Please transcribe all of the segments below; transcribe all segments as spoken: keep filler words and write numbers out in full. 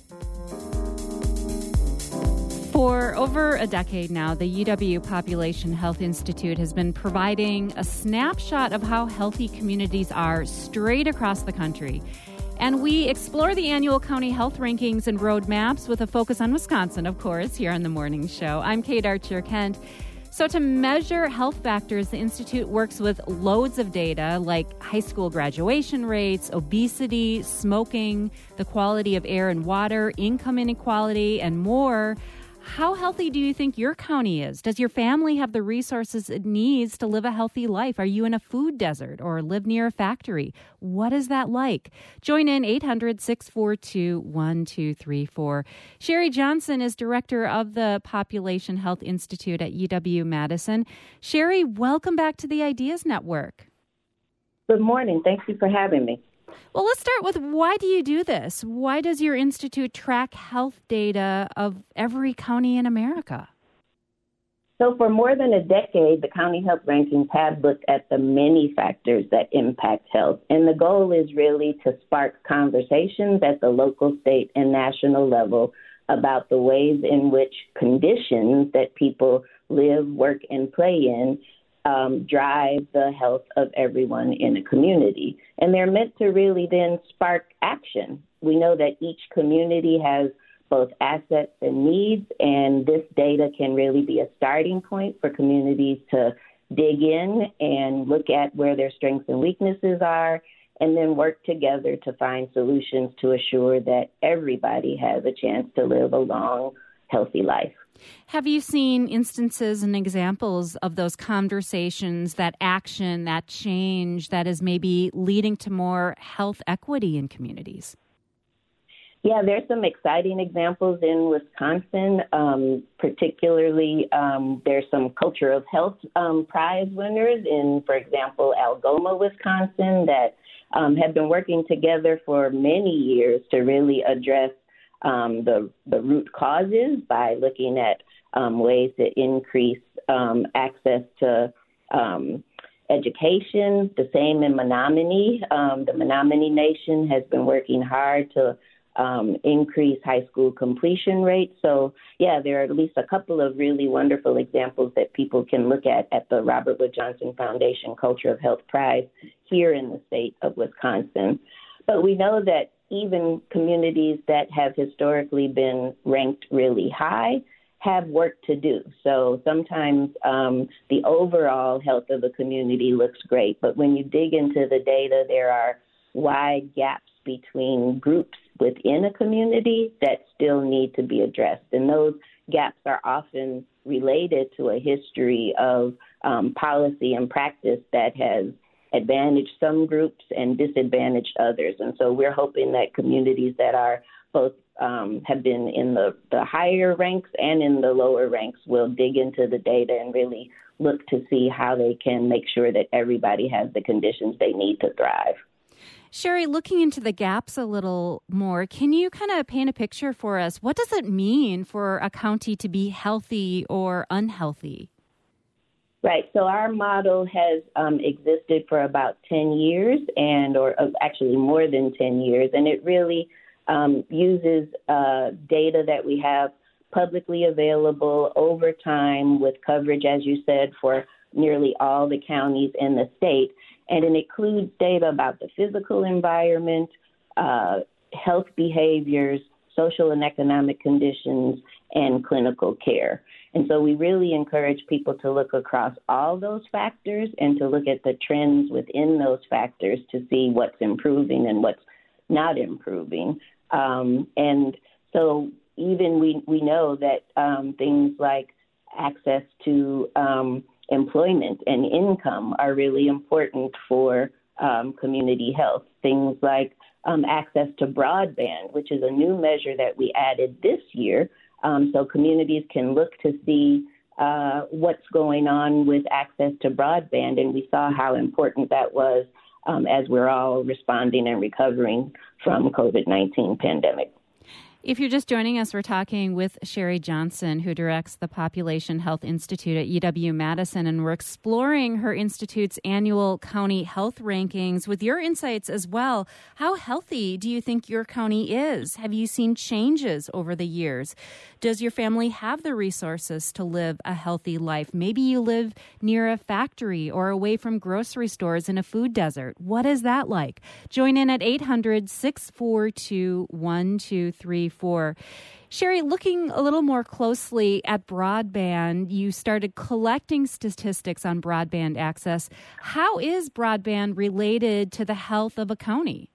For over a decade now, the U W Population Health Institute has been providing a snapshot of how healthy communities are straight across the country. And we explore the annual county health rankings and roadmaps with a focus on Wisconsin, of course, here on the morning show. I'm Kate Archer-Kent. So to measure health factors, the Institute works with loads of data like high school graduation rates, obesity, smoking, the quality of air and water, income inequality, and more. How healthy do you think your county is? Does your family have the resources it needs to live a healthy life? Are you in a food desert or live near a factory? What is that like? Join in eight hundred, six four two, one two three four. Sherry Johnson is director of the Population Health Institute at U W-Madison. Sherry, welcome back to the Ideas Network. Good morning. Thank you for having me. Well, let's start with, why do you do this? Why does your institute track health data of every county in America? So for more than a decade, the county health rankings have looked at the many factors that impact health. And the goal is really to spark conversations at the local, state, and national level about the ways in which conditions that people live, work, and play in Um, drive the health of everyone in a community. And they're meant to really then spark action. We know that each community has both assets and needs, and this data can really be a starting point for communities to dig in and look at where their strengths and weaknesses are, and then work together to find solutions to assure that everybody has a chance to live a long, healthy life. Have you seen instances and examples of those conversations, that action, that change that is maybe leading to more health equity in communities? Yeah, there's some exciting examples in Wisconsin. Um, particularly, um, there's some Culture of Health um, prize winners in, for example, Algoma, Wisconsin, that um, have been working together for many years to really address Um, the, the root causes by looking at um, ways to increase um, access to um, education. The same in Menominee. Um, the Menominee Nation has been working hard to um, increase high school completion rates. So, yeah, there are at least a couple of really wonderful examples that people can look at at the Robert Wood Johnson Foundation Culture of Health Prize here in the state of Wisconsin. But we know that even communities that have historically been ranked really high have work to do. So sometimes um, the overall health of a community looks great, but when you dig into the data, there are wide gaps between groups within a community that still need to be addressed. And those gaps are often related to a history of um, policy and practice that has advantage some groups and disadvantage others. And so we're hoping that communities that are both um, have been in the, the higher ranks and in the lower ranks will dig into the data and really look to see how they can make sure that everybody has the conditions they need to thrive. Sherry, looking into the gaps a little more, can you kind of paint a picture for us? What does it mean for a county to be healthy or unhealthy? Right. So our model has um, existed for about ten years and or uh, actually more than ten years. And it really um, uses uh, data that we have publicly available over time with coverage, as you said, for nearly all the counties in the state. And it includes data about the physical environment, uh, health behaviors, social and economic conditions, and clinical care. And so we really encourage people to look across all those factors and to look at the trends within those factors to see what's improving and what's not improving. Um, and so even we, we know that um, things like access to um, employment and income are really important for um, community health. Things like um, access to broadband, which is a new measure that we added this year. Um, so communities can look to see uh, what's going on with access to broadband, and we saw how important that was um, as we're all responding and recovering from COVID nineteen pandemic. If you're just joining us, we're talking with Sherry Johnson, who directs the Population Health Institute at U W-Madison, and we're exploring her institute's annual county health rankings with your insights as well. How healthy do you think your county is? Have you seen changes over the years? Does your family have the resources to live a healthy life? Maybe you live near a factory or away from grocery stores in a food desert. What is that like? Join in at eight hundred, six four two, one two three four. Sherry, looking a little more closely at broadband, you started collecting statistics on broadband access. How is broadband related to the health of a county?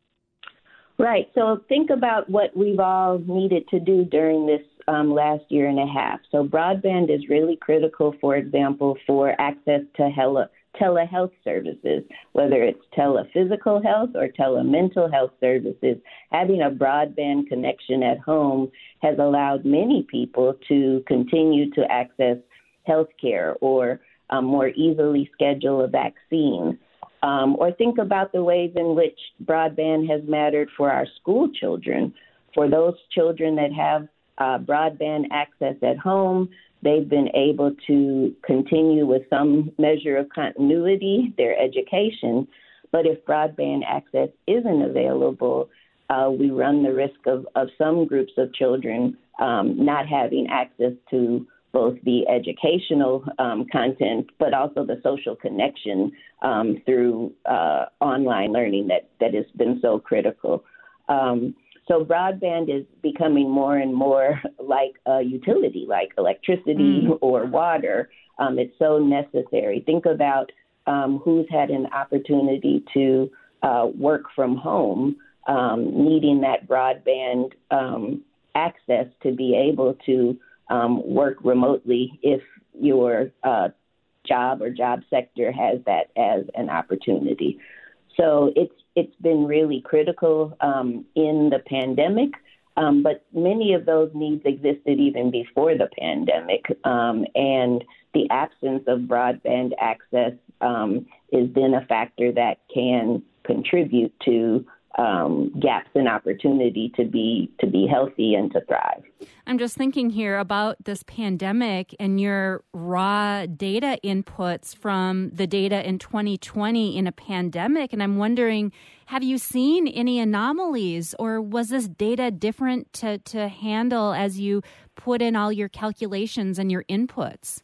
Right. So think about what we've all needed to do during this um, last year and a half. So broadband is really critical, for example, for access to hel- telehealth services, whether it's telephysical health or telemental health services. Having a broadband connection at home has allowed many people to continue to access health care or um, more easily schedule a vaccine. Um, or think about the ways in which broadband has mattered for our school children. For those children that have uh, broadband access at home, they've been able to continue with some measure of continuity their education. But if broadband access isn't available, uh, we run the risk of, of some groups of children um, not having access to both the educational um, content, but also the social connection um, through uh, online learning that, that has been so critical. Um, so broadband is becoming more and more like a utility, like electricity mm. or water. Um, it's so necessary. Think about um, who's had an opportunity to uh, work from home, um, needing that broadband um, access to be able to Um, work remotely if your uh, job or job sector has that as an opportunity. So it's it's been really critical um, in the pandemic, um, but many of those needs existed even before the pandemic, um, and the absence of broadband access um, is then a factor that can contribute to Um, gaps in opportunity to be to be healthy and to thrive. I'm just thinking here about this pandemic and your raw data inputs from the data in twenty twenty in a pandemic. And I'm wondering, have you seen any anomalies, or was this data different to, to handle as you put in all your calculations and your inputs?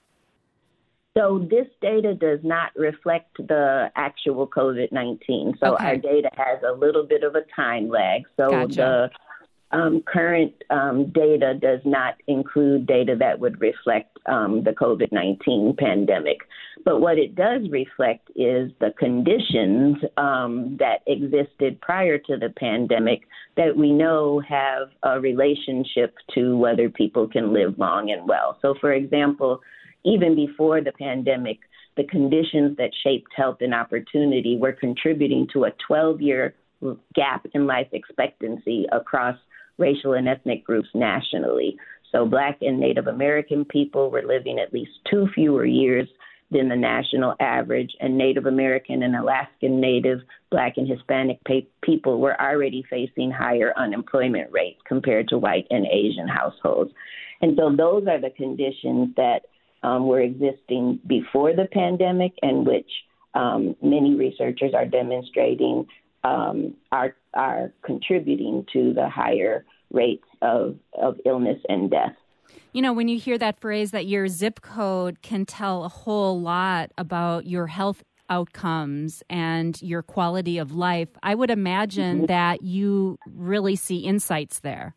So this data does not reflect the actual COVID nineteen. So okay. Our data has a little bit of a time lag. So gotcha. the um, current um, data does not include data that would reflect um, the COVID nineteen pandemic. But what it does reflect is the conditions um, that existed prior to the pandemic that we know have a relationship to whether people can live long and well. So, for example, even before the pandemic, the conditions that shaped health and opportunity were contributing to a twelve-year gap in life expectancy across racial and ethnic groups nationally. So Black and Native American people were living at least two fewer years than the national average, and Native American and Alaskan Native, Black and Hispanic pa- people were already facing higher unemployment rates compared to white and Asian households. And so those are the conditions that Um, were existing before the pandemic, and which um, many researchers are demonstrating um, are are contributing to the higher rates of, of illness and death. You know, when you hear that phrase that your zip code can tell a whole lot about your health outcomes and your quality of life, I would imagine mm-hmm. that you really see insights there.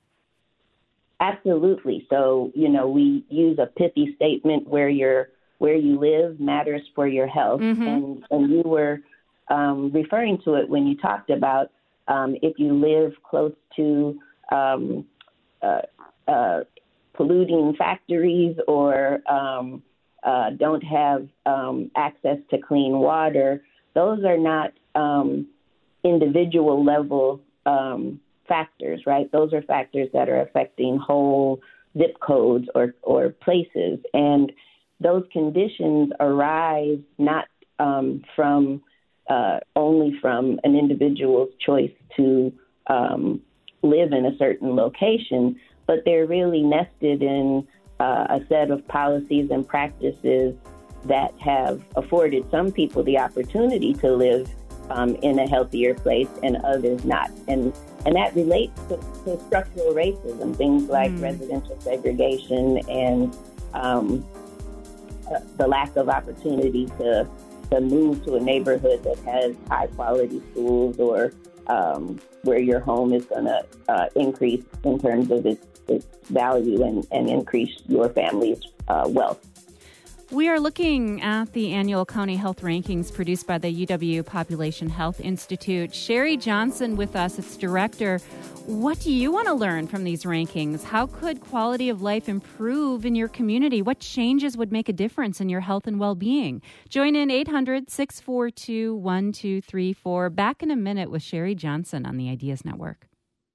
Absolutely. So, you know, we use a pithy statement where your where you live matters for your health. Mm-hmm. And, and you were um, referring to it when you talked about um, if you live close to um, uh, uh, polluting factories or um, uh, don't have um, access to clean water, those are not um, individual level um factors, right? Those are factors that are affecting whole zip codes or, or places. And those conditions arise not um, from uh, only from an individual's choice to um, live in a certain location, but they're really nested in uh, a set of policies and practices that have afforded some people the opportunity to live um, in a healthier place and others not. And and that relates to, to structural racism, things like mm. residential segregation and um, uh, the lack of opportunity to, to move to a neighborhood that has high-quality schools or um, where your home is going to uh, increase in terms of its, its value and, and increase your family's uh, wealth. We are looking at the annual county health rankings produced by the U W Population Health Institute. Sherry Johnson with us, its director. What do you want to learn from these rankings? How could quality of life improve in your community? What changes would make a difference in your health and well-being? Join in eight hundred, six four two, one two three four. Back in a minute with Sherry Johnson on the Ideas Network.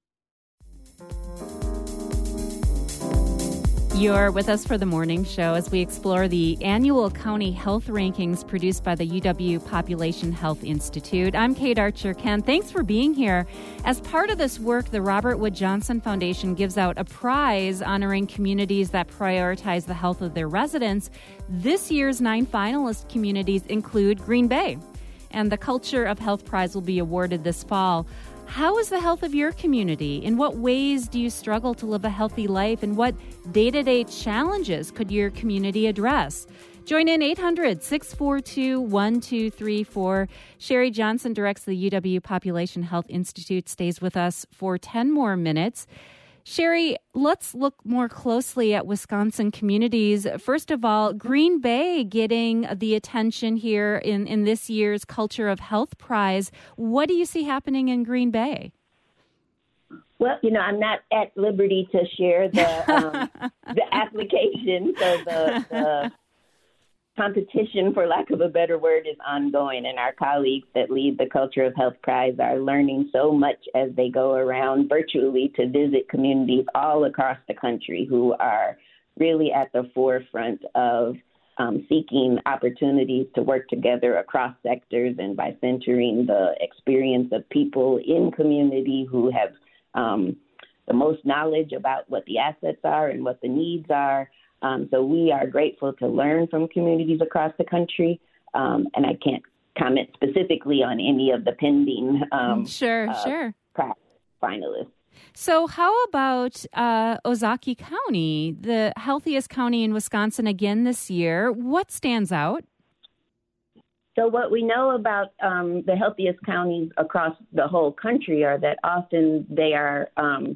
You're with us for the morning show as we explore the annual county health rankings produced by the U W Population Health Institute. I'm Kate Archer. Ken, thanks for being here. As part of this work, the Robert Wood Johnson Foundation gives out a prize honoring communities that prioritize the health of their residents. This year's nine finalist communities include Green Bay, and the Culture of Health Prize will be awarded this fall. How is the health of your community? In what ways do you struggle to live a healthy life? And what day-to-day challenges could your community address? Join in eight hundred, six four two, one two three four. Sherry Johnson directs the U W Population Health Institute, stays with us for ten more minutes. Sherry, let's look more closely at Wisconsin communities. First of all, Green Bay getting the attention here in, in this year's Culture of Health Prize. What do you see happening in Green Bay? Well, you know, I'm not at liberty to share the um, the application, so the, the competition, for lack of a better word, is ongoing, and our colleagues that lead the Culture of Health Prize are learning so much as they go around virtually to visit communities all across the country who are really at the forefront of um, seeking opportunities to work together across sectors, and by centering the experience of people in community who have um, the most knowledge about what the assets are and what the needs are. Um, so we are grateful to learn from communities across the country, um, and I can't comment specifically on any of the pending um, sure, uh, sure. finalists. So how about uh, Ozaukee County, the healthiest county in Wisconsin again this year? What stands out? So what we know about um, the healthiest counties across the whole country are that often they are um,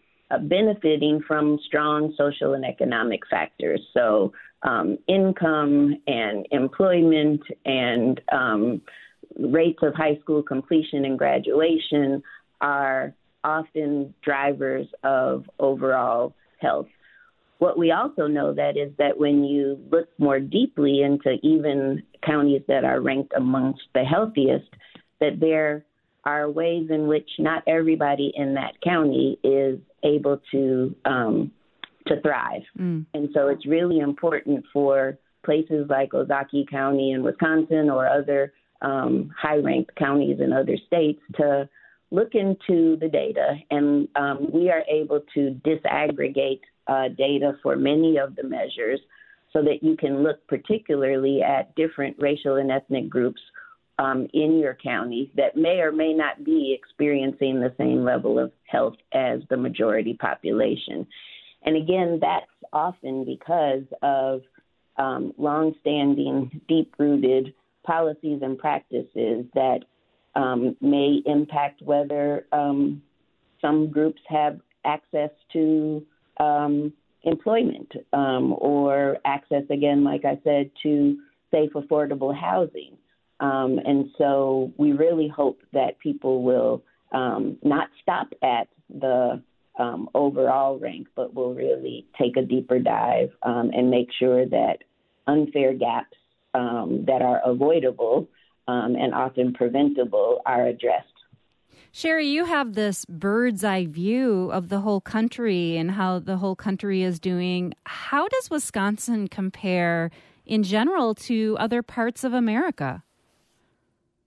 benefiting from strong social and economic factors. So um, income and employment and um, rates of high school completion and graduation are often drivers of overall health. What we also know that is that when you look more deeply into even counties that are ranked amongst the healthiest, that there are ways in which not everybody in that county is able to um, to thrive. Mm. And so it's really important for places like Ozaukee County in Wisconsin or other um, high-ranked counties in other states to look into the data. And um, we are able to disaggregate uh, data for many of the measures so that you can look particularly at different racial and ethnic groups Um, in your county that may or may not be experiencing the same level of health as the majority population. And again, that's often because of um, longstanding, deep-rooted policies and practices that um, may impact whether um, some groups have access to um, employment um, or access, again, like I said, to safe, affordable housing. Um, and so we really hope that people will um, not stop at the um, overall rank, but will really take a deeper dive um, and make sure that unfair gaps um, that are avoidable um, and often preventable are addressed. Sherry, you have this bird's eye view of the whole country and how the whole country is doing. How does Wisconsin compare in general to other parts of America?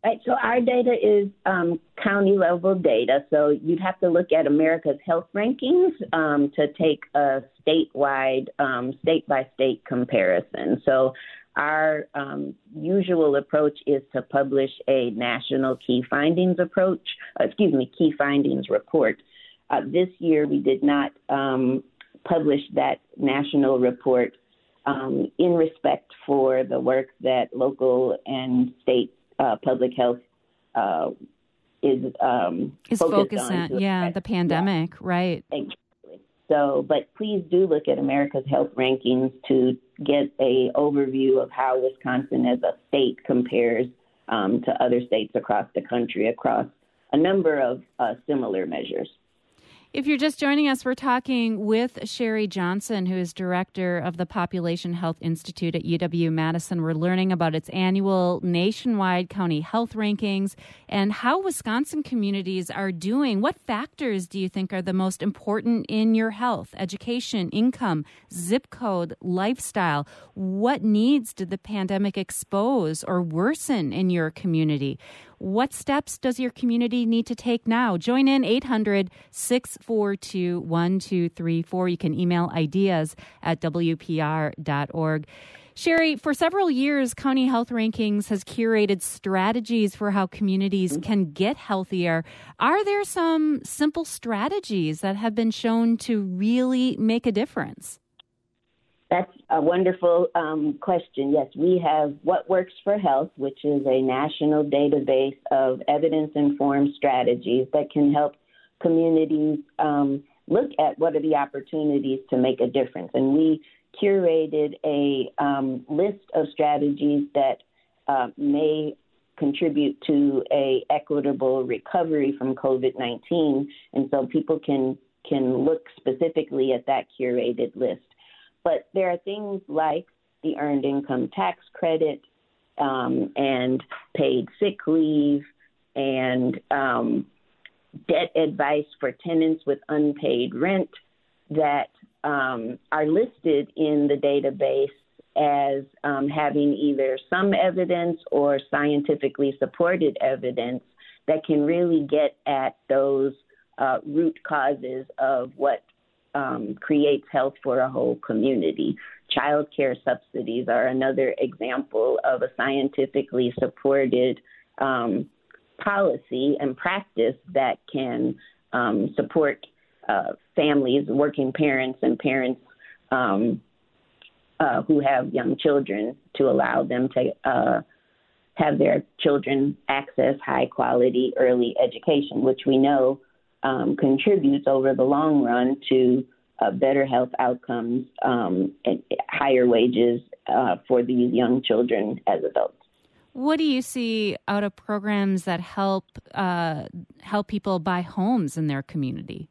Right, so our data is um, county-level data, so you'd have to look at America's health rankings um, to take a statewide, um, state-by-state comparison. So our um, usual approach is to publish a national key findings approach, uh, excuse me, key findings report. Uh, this year, we did not um, publish that national report um, in respect for the work that local and state Uh, public health uh, is um, is focused on, on yeah, the pandemic, yeah. Right? Exactly. So, but please do look at America's health rankings to get a overview of how Wisconsin as a state compares um, to other states across the country across a number of uh, similar measures. If you're just joining us, we're talking with Sherry Johnson, who is director of the Population Health Institute at U W-Madison. We're learning about its annual nationwide county health rankings and how Wisconsin communities are doing. What factors do you think are the most important in your health, education, income, zip code, lifestyle? What needs did the pandemic expose or worsen in your community? What steps does your community need to take now? Join in eight hundred, six four two, one two three four. You can email ideas at w p r dot org. Sherry, for several years, County Health Rankings has curated strategies for how communities can get healthier. Are there some simple strategies that have been shown to really make a difference? That's a wonderful um, question. Yes, we have What Works for Health, which is a national database of evidence-informed strategies that can help communities um, look at what are the opportunities to make a difference. And we curated a um, list of strategies that uh, may contribute to a equitable recovery from COVID nineteen. And so people can, can look specifically at that curated list. But there are things like the Earned Income Tax Credit um, and paid sick leave and um, debt advice for tenants with unpaid rent that um, are listed in the database as um, having either some evidence or scientifically supported evidence that can really get at those uh, root causes of what Um, creates health for a whole community. Child care subsidies are another example of a scientifically supported um, policy and practice that can um, support uh, families, working parents, and parents um, uh, who have young children to allow them to uh, have their children access high-quality early education, which we know Um, contributes over the long run to uh, better health outcomes um, and higher wages uh, for these young children as adults. What do you see out of programs that help uh, help people buy homes in their community?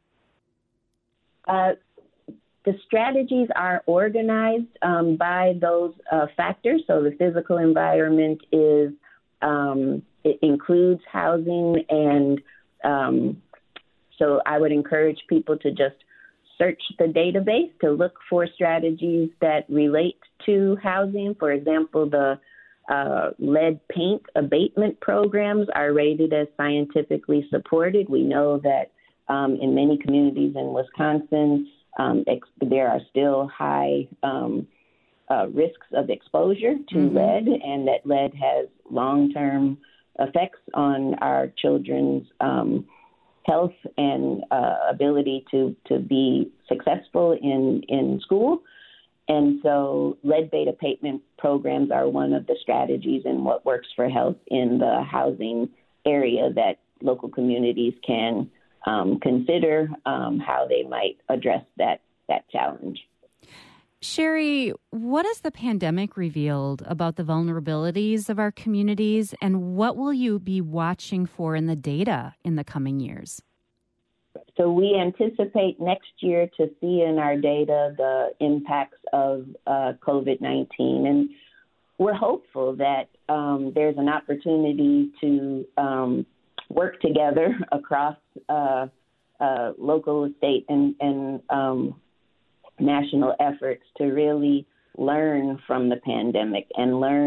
Uh, the strategies are organized um, by those uh, factors. So the physical environment is um, it includes housing and um, So I would encourage people to just search the database to look for strategies that relate to housing. For example, the uh, lead paint abatement programs are rated as scientifically supported. We know that um, in many communities in Wisconsin, um, ex- there are still high um, uh, risks of exposure to mm-hmm. lead, and that lead has long-term effects on our children's um, health and uh, ability to, to be successful in, in school. And so lead bait abatement programs are one of the strategies in What Works for Health in the housing area that local communities can um, consider um, how they might address that, that challenge. Sherry, what has the pandemic revealed about the vulnerabilities of our communities, and what will you be watching for in the data in the coming years? So we anticipate next year to see in our data the impacts of uh, COVID nineteen, and we're hopeful that um, there's an opportunity to um, work together across uh, uh, local, state, and, and um, national efforts to really learn from the pandemic and learn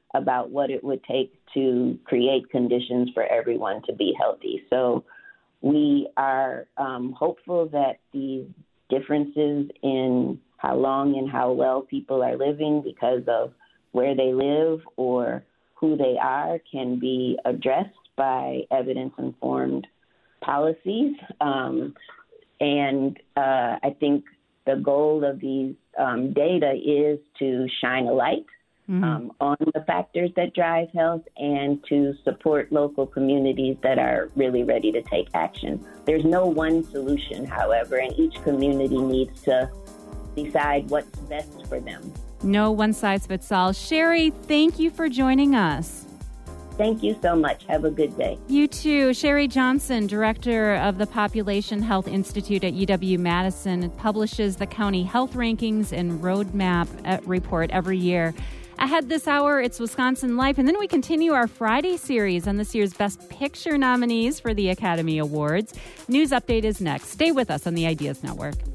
about what it would take to create conditions for everyone to be healthy. So we are um, hopeful that these differences in how long and how well people are living because of where they live or who they are can be addressed by evidence-informed policies. Um, and uh, I think the goal of these um, data is to shine a light mm-hmm. um, on the factors that drive health and to support local communities that are really ready to take action. There's no one solution, however, and each community needs to decide what's best for them. No one size fits all. Sherry, thank you for joining us. Thank you so much. Have a good day. You too. Sherry Johnson, director of the Population Health Institute at U W-Madison, publishes the county health rankings and roadmap report every year. Ahead this hour, it's Wisconsin Life, and then we continue our Friday series on this year's Best Picture nominees for the Academy Awards. News Update is next. Stay with us on the Ideas Network.